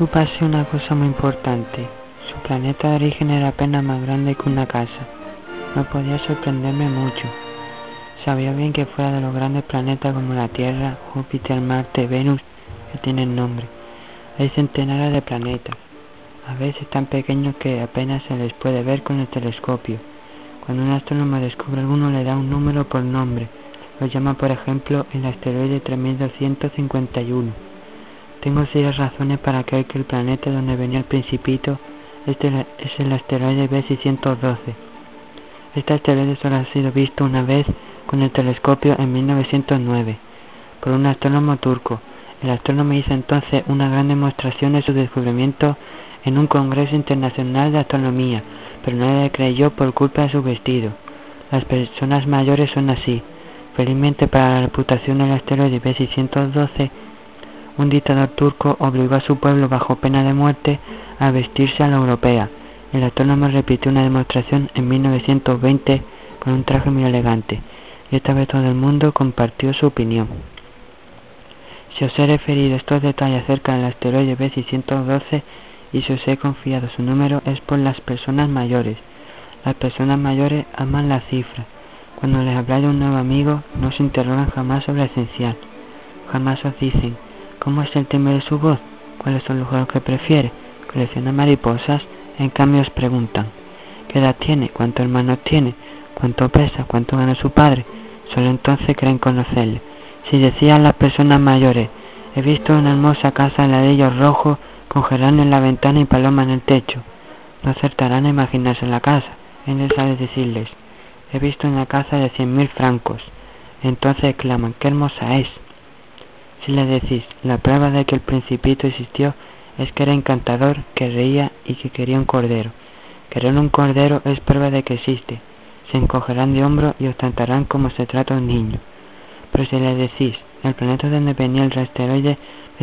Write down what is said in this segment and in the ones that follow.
Supe una cosa muy importante. Su planeta de origen era apenas más grande que una casa. No podía sorprenderme mucho. Sabía bien que fuera de los grandes planetas como la Tierra, Júpiter, Marte, Venus, que tienen nombre, hay centenares de planetas, a veces tan pequeños que apenas se les puede ver con el telescopio. Cuando un astrónomo descubre alguno le da un número por nombre. Lo llama, por ejemplo, el asteroide 3251. Tengo serias razones para creer que el planeta donde venía el Principito es el asteroide B612. Este asteroide solo ha sido visto una vez con el telescopio en 1909 por un astrónomo turco. El astrónomo hizo entonces una gran demostración de su descubrimiento en un congreso internacional de astronomía, pero nadie le creyó por culpa de su vestido. Las personas mayores son así. Felizmente para la reputación del asteroide B612, un dictador turco obligó a su pueblo bajo pena de muerte a vestirse a la europea. El astrónomo repitió una demostración en 1920 con un traje muy elegante, y esta vez todo el mundo compartió su opinión. Si os he referido estos detalles acerca del asteroide B612 y si os he confiado su número es por las personas mayores. Las personas mayores aman la cifra. Cuando les habláis de un nuevo amigo, no os interrogan jamás sobre lo esencial. Jamás os dicen, ¿cómo es el timbre de su voz? ¿Cuáles son los juegos que prefiere? ¿Colecciona mariposas? En cambio os preguntan, ¿qué edad tiene? ¿Cuántos hermanos tiene? ¿Cuánto pesa? ¿Cuánto gana su padre? Solo entonces creen conocerle. Si decían las personas mayores, he visto una hermosa casa de ladrillos rojos con geranios en la ventana y paloma en el techo, no acertarán a imaginarse la casa. Él sabe decirles, he visto una casa de 100.000 francos. Entonces exclaman, ¡qué hermosa es! Si le decís, la prueba de que el Principito existió es que era encantador, que reía y que quería un cordero. Querer un cordero es prueba de que existe. Se encogerán de hombro y os tratarán como se trata a un niño. Pero si le decís, el planeta donde venía el asteroide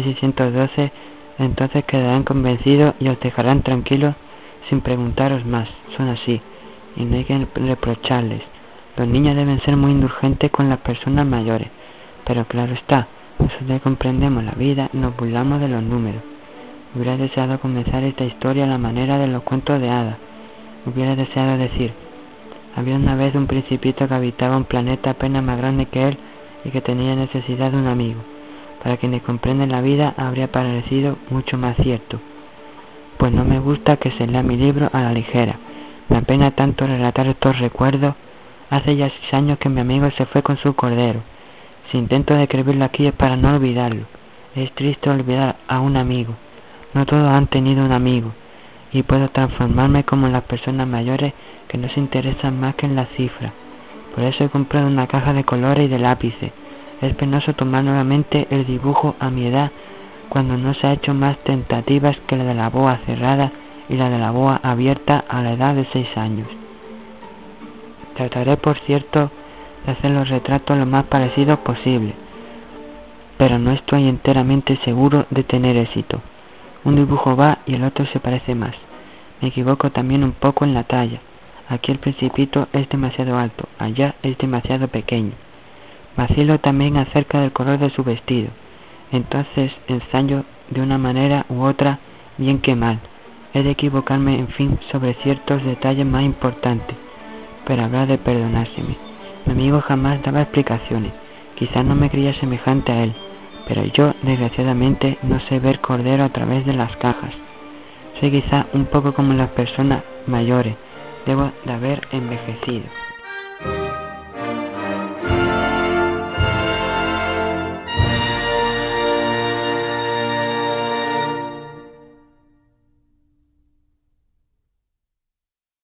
B612, entonces quedarán convencidos y os dejarán tranquilos sin preguntaros más. Son así, y no hay que reprocharles. Los niños deben ser muy indulgentes con las personas mayores, pero claro está, nosotros comprendemos la vida y nos burlamos de los números. Hubiera deseado comenzar esta historia a la manera de los cuentos de hadas. Hubiera deseado decir, había una vez un principito que habitaba un planeta apenas más grande que él y que tenía necesidad de un amigo. Para quienes comprenden la vida habría parecido mucho más cierto. Pues no me gusta que se lea mi libro a la ligera. Me apena tanto relatar estos recuerdos. Hace ya 6 años que mi amigo se fue con su cordero. Si intento describirlo aquí es para no olvidarlo. Es triste olvidar a un amigo. No todos han tenido un amigo. Y puedo transformarme como en las personas mayores que no se interesan más que en las cifras. Por eso he comprado una caja de colores y de lápices. Es penoso tomar nuevamente el dibujo a mi edad cuando no se ha hecho más tentativas que la de la boa cerrada y la de la boa abierta a la edad de 6 años. Trataré, por cierto, de hacer los retratos lo más parecidos posible, pero no estoy enteramente seguro de tener éxito. Un dibujo va y el otro se parece más. Me equivoco también un poco en la talla. Aquí el Principito es demasiado alto, allá es demasiado pequeño. Vacilo también acerca del color de su vestido. Entonces ensayo de una manera u otra, bien que mal. He de equivocarme, en fin, sobre ciertos detalles más importantes, pero habrá de perdonárseme. Mi amigo jamás daba explicaciones. Quizás no me creía semejante a él, pero yo, desgraciadamente, no sé ver cordero a través de las cajas. Soy quizá un poco como las personas mayores. Debo de haber envejecido.